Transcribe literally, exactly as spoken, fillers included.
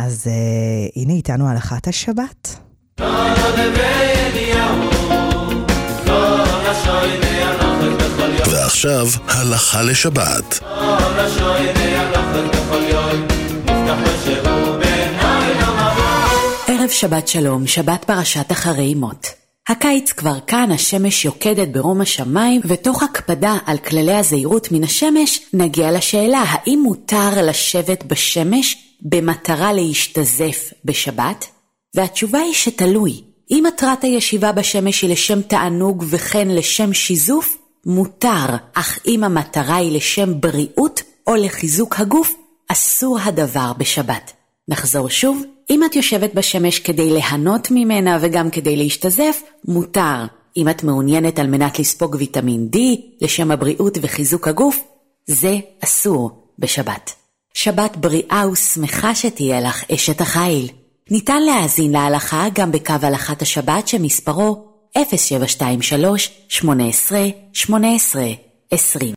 אז uh, הנה איתנו הלכת השבת. ועכשיו הלכה לשבת. ערב שבת שלום, שבת פרשת אחרי מות. הקיץ כבר כאן, השמש יוקדת ברום השמיים, ותוך הקפדה על כללי הזהירות מן השמש, נגיע לשאלה האם מותר לשבת בשמש במטרה להשתזף בשבת? והתשובה היא שתלוי. אם מטרת הישיבה בשמש היא לשם תענוג וכן לשם שיזוף, מותר, אך אם המטרה היא לשם בריאות או לחיזוק הגוף, אסור הדבר בשבת. נחזור שוב, אם את יושבת בשמש כדי ליהנות ממנה וגם כדי להשתזף, מותר. אם את מעוניינת על מנת לספוג ויטמין D, לשם הבריאות וחיזוק הגוף, זה אסור בשבת. שבת בריאה ושמחה שתהיה לך, אשת החיל. ניתן להאזין להלכה גם בקו הלכת השבת שמספרו אפס שבע שתיים שלוש שמונה עשרה שמונה עשרה עשרים.